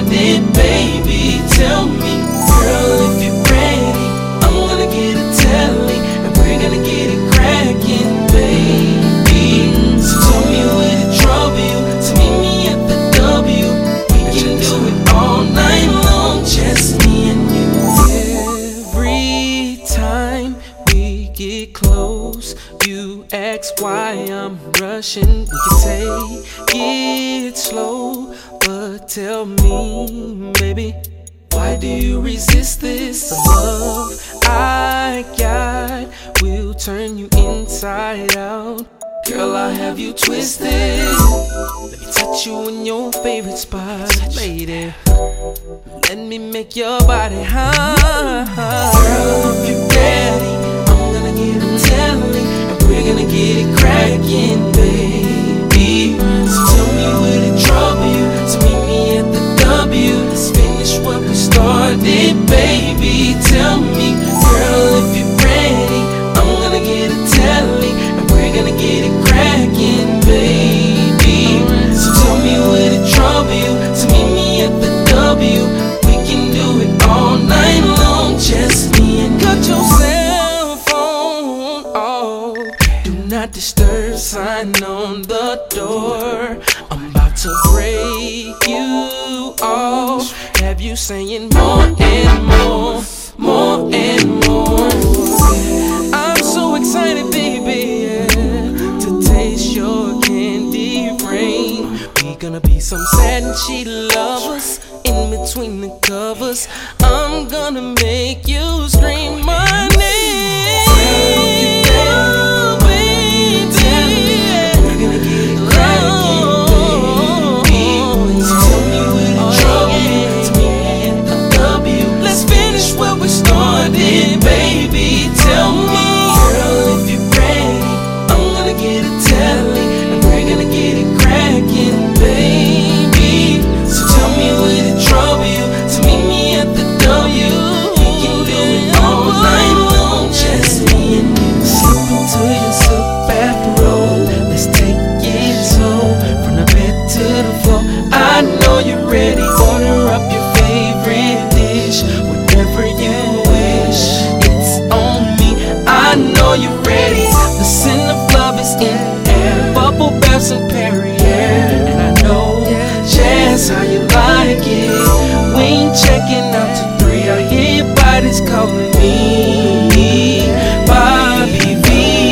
started, baby. Tell me, girl, if you're ready, I'm gonna get a telly, and we're gonna get it cracking, baby. So tell me where to trouble you, to meet me at the W. We can do it all night long, just me and you. Every time we get close, you ask why I'm rushing. We can take it slow, but tell me, baby, why do you resist this? The love I got will turn you inside out. Girl, I'll have you twisted. Let me touch you in your favorite spot, lady. Let me make your body hot. Girl, if you're ready, I'm gonna get a telly, and we're gonna get it cracking, baby. So tell me where to trouble you, so meet me at the W. Let's finish what we started, baby. Tell me, girl, if you're ready, I'm gonna get a telly, and we're gonna get it cracking, baby. So tell me where to trouble you, so meet me at the W. We can do it all night long, just me and you. Cut your cell phone off, do not disturb sign on the door. I'm about to break you off. Have you saying more and more, more and more? I'm so excited, baby, yeah, to taste your candy rain. We gonna be some sad and cheat lovers in between the covers. I'm gonna make you scream my name. Baby, tell me, girl, if you're ready, I'm gonna get a telly, and we're gonna get it cracking, baby. So tell me where to trouble you, to meet me at the W. We can do it all night long, just me and you. Slip into your silk bathrobe, let's take it slow, from the bed to the floor. I know you're ready. Order up your favorite dish, whatever you wish. I know you're ready. The scent of love is in the air, bubble baths and Perrier, and I know just how you like it. We ain't checking out to 3. I hear your body's calling me, Bobby V.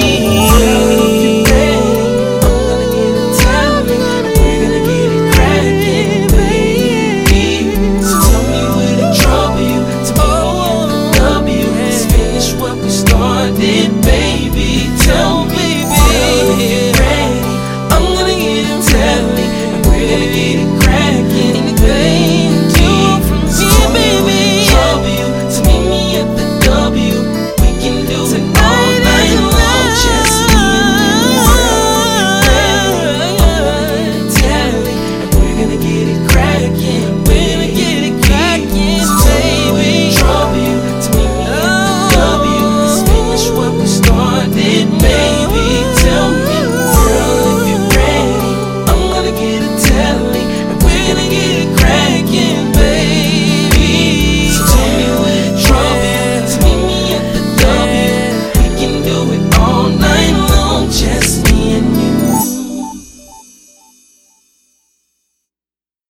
Baby, tell me, baby, I'm gonna get him telly, and we're gonna get it cracking, baby. So tell me where to trouble you, to meet me at the W. We can do it all night long, just me and you. Telly, and we're gonna get it cracking, we're gonna get it cracking, baby. Trouble you, to meet me at the W. Let's finish what we started, baby.